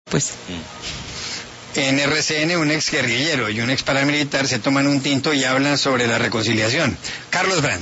Pues. En RCN, un ex guerrillero y un ex paramilitar se toman un tinto y hablan sobre la reconciliación. Carlos Brandt.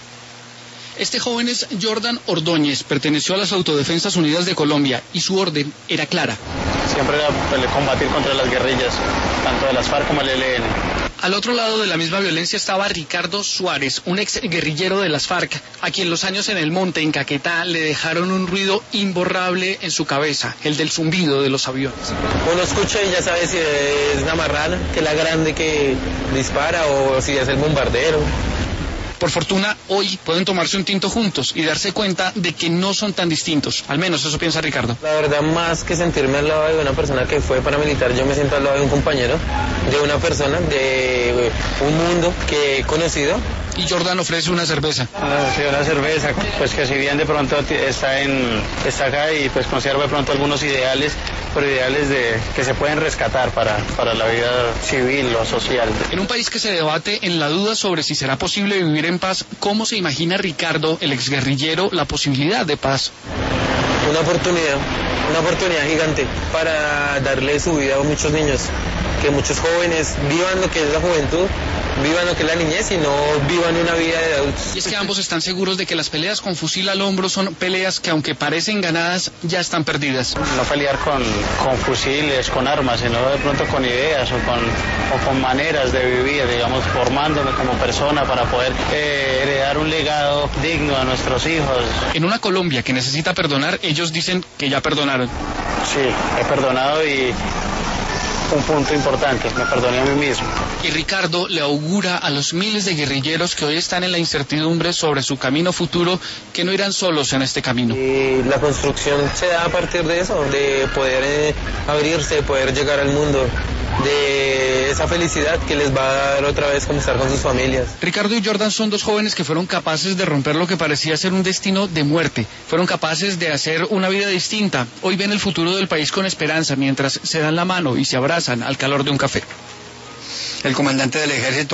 Este joven es Jordan Ordóñez, perteneció a las Autodefensas Unidas de Colombia y su orden era clara. Siempre era combatir contra las guerrillas, tanto de las FARC como el ELN. Al otro lado de la misma violencia estaba Ricardo Suárez, un ex guerrillero de las FARC, a quien los años en el monte, en Caquetá, le dejaron un ruido imborrable en su cabeza, el del zumbido de los aviones. Uno escucha y ya sabe si es una marrana, que es la grande que dispara, o si es el bombardero. Por fortuna, hoy pueden tomarse un tinto juntos y darse cuenta de que no son tan distintos. Al menos eso piensa Ricardo. La verdad, más que sentirme al lado de una persona que fue paramilitar, yo me siento al lado de un compañero, de una persona, de un mundo que he conocido. Y Jordan ofrece una cerveza. Sí, una cerveza, pues que si bien de pronto está acá y pues conserva de pronto algunos ideales, pero ideales que se pueden rescatar para la vida civil o social. En un país que se debate en la duda sobre si será posible vivir en paz, ¿cómo se imagina Ricardo, el exguerrillero, la posibilidad de paz? Una oportunidad gigante para darle su vida a muchos niños, que muchos jóvenes vivan lo que es la juventud, vivan lo que es la niñez y no vivan una vida de adultos. Y es que ambos están seguros de que las peleas con fusil al hombro son peleas que, aunque parecen ganadas, ya están perdidas. No pelear con fusiles, con armas, sino de pronto con ideas o con maneras de vivir, digamos, formándome como persona para poder heredar un legado digno a nuestros hijos. En una Colombia que necesita perdonar, ellos dicen que ya perdonaron. Sí, he perdonado y un punto importante, me perdoné a mí mismo. Y Ricardo le augura a los miles de guerrilleros que hoy están en la incertidumbre sobre su camino futuro que no irán solos en este camino. Y la construcción se da a partir de eso, de poder abrirse, de poder llegar al mundo, de esa felicidad que les va a dar otra vez como estar con sus familias. Ricardo y Jordan son dos jóvenes que fueron capaces de romper lo que parecía ser un destino de muerte. Fueron capaces de hacer una vida distinta. Hoy ven el futuro del país con esperanza mientras se dan la mano y se abrazan al calor de un café. El comandante del ejército